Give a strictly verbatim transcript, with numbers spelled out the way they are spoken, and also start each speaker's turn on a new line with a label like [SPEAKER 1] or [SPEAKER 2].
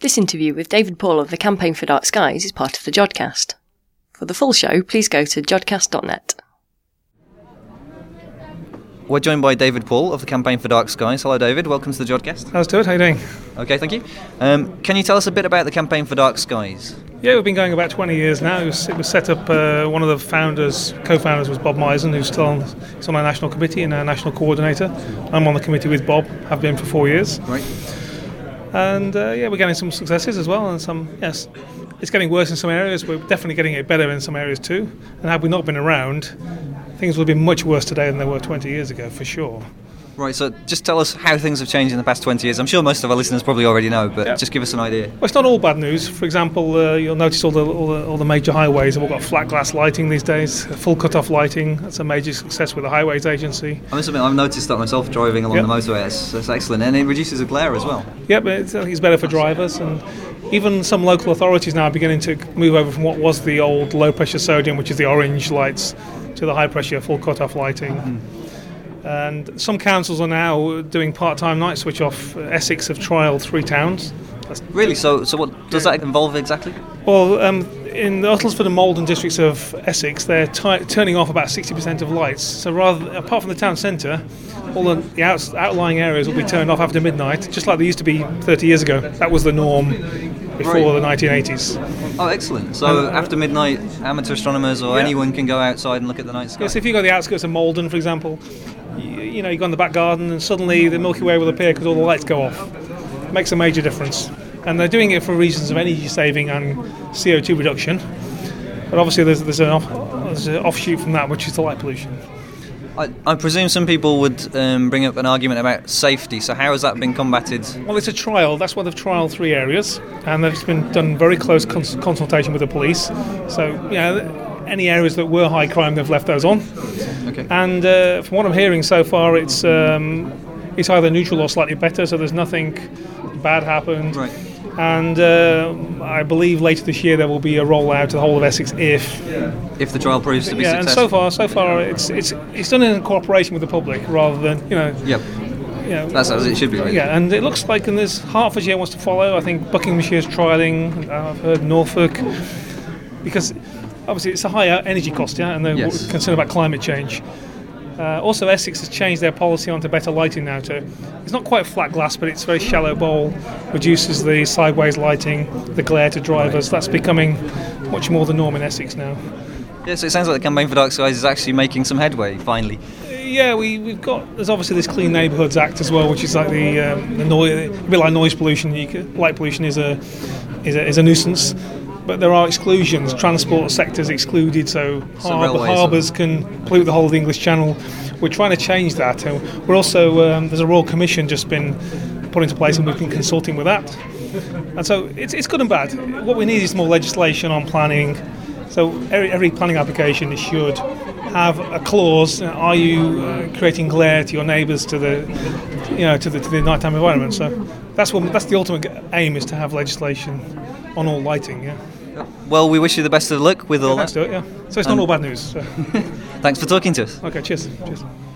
[SPEAKER 1] This interview with David Paul of the Campaign for Dark Skies is part of the Jodcast. For the full show, please go to jodcast dot net.
[SPEAKER 2] We're joined by David Paul of the Campaign for Dark Skies. Hello, David. Welcome to the Jodcast.
[SPEAKER 3] How's it? How are you doing?
[SPEAKER 2] Okay, thank you. Um, can you tell us a bit about the Campaign for Dark Skies?
[SPEAKER 3] Yeah, we've been going about twenty years now. It was, it was set up, uh, one of the founders, co-founders was Bob Misen, who's still on, he's on our national committee and our national coordinator. I'm on the committee with Bob, have been for four years.
[SPEAKER 2] Right.
[SPEAKER 3] And uh, yeah, we're getting some successes as well, and some, yes, it's getting worse in some areas. We're definitely getting it better in some areas too. And had we not been around, things would have been much worse today than they were twenty years ago, for sure.
[SPEAKER 2] Right, so just tell us how things have changed in the past twenty years. I'm sure most of our listeners probably already know, but yeah. Just give us an idea.
[SPEAKER 3] Well, it's not all bad news. For example, uh, you'll notice all the, all the all the major highways have all got flat glass lighting these days, full cut-off lighting. That's a major success with the Highways Agency.
[SPEAKER 2] I must admit, I've noticed that myself driving along
[SPEAKER 3] yep.
[SPEAKER 2] the motorway. That's, that's excellent, and it reduces the glare as well.
[SPEAKER 3] Yeah, but it's, it's better for drivers, and even some local authorities now are beginning to move over from what was the old low-pressure sodium, which is the orange lights, to the high-pressure full cut-off lighting. Mm. And some councils are now doing part-time night switch off. Essex have trialled three towns. That's
[SPEAKER 2] really? So so what does that involve exactly?
[SPEAKER 3] Well, um, in the Uttlesford and Maldon districts of Essex, they're t- turning off about sixty percent of lights. So rather, apart from the town centre, all the, the out- outlying areas will be turned off after midnight, just like they used to be thirty years ago. That was the norm before right. the nineteen eighties.
[SPEAKER 2] Oh, excellent. So uh, after midnight, amateur astronomers or
[SPEAKER 3] yeah.
[SPEAKER 2] anyone can go outside and look at the night sky?
[SPEAKER 3] Yes, if you go to the outskirts of Maldon, for example, you, you know, you go in the back garden and suddenly the Milky Way will appear because all the lights go off. It makes a major difference. And they're doing it for reasons of energy saving and C O two reduction. But obviously there's, there's, an, off, there's an offshoot from that, which is the light pollution.
[SPEAKER 2] I, I presume some people would um, bring up an argument about safety. So how has that been combated?
[SPEAKER 3] Well, it's a trial. That's why they've trialled three areas, and they've been done very close cons- consultation with the police. So, you know, any areas that were high crime, they've left those on.
[SPEAKER 2] Okay.
[SPEAKER 3] And uh, from what I'm hearing so far, it's um, it's either neutral or slightly better. So there's nothing bad happened.
[SPEAKER 2] Right.
[SPEAKER 3] And uh, I believe later this year there will be a rollout to the whole of Essex if
[SPEAKER 2] if the trial proves to be
[SPEAKER 3] yeah,
[SPEAKER 2] successful.
[SPEAKER 3] and so far, so far it's it's it's done in cooperation with the public rather than you know.
[SPEAKER 2] Yep.
[SPEAKER 3] You know,
[SPEAKER 2] that's as it should be. Really.
[SPEAKER 3] Yeah, and it looks like and there's Hertfordshire wants to follow. I think Buckinghamshire's trialling. I've heard Norfolk, because obviously it's a higher energy cost, yeah, and they're
[SPEAKER 2] yes.
[SPEAKER 3] concerned about climate change. Uh, also, Essex has changed their policy onto better lighting now too. It's not quite flat glass, but it's very shallow bowl, reduces the sideways lighting, the glare to drivers. Right. That's becoming much more the norm in Essex now.
[SPEAKER 2] Yeah, so it sounds like the Campaign for Dark Skies is actually making some headway, finally.
[SPEAKER 3] Uh, yeah, we, we've got, there's obviously this Clean Neighbourhoods Act as well, which is like the, um, the noise, a bit like noise pollution. You could, light pollution is a, is a is a nuisance. But there are exclusions. Transport sector's excluded, so harbour, harbours can pollute the whole of the English Channel. We're trying to change that. And we're also um, there's a Royal Commission just been put into place, and we've been consulting with that. And so it's it's good and bad. What we need is more legislation on planning. So every, every planning application should have a clause. Are you uh, creating glare to your neighbours, to the you know to the to the nighttime environment? So that's what that's the ultimate aim, is to have legislation on all lighting. Yeah.
[SPEAKER 2] Well, we wish you the best of luck with all
[SPEAKER 3] yeah,
[SPEAKER 2] that.
[SPEAKER 3] Do it, yeah. So it's not um, all bad news. So.
[SPEAKER 2] Thanks for talking to us.
[SPEAKER 3] Okay, cheers. Cheers.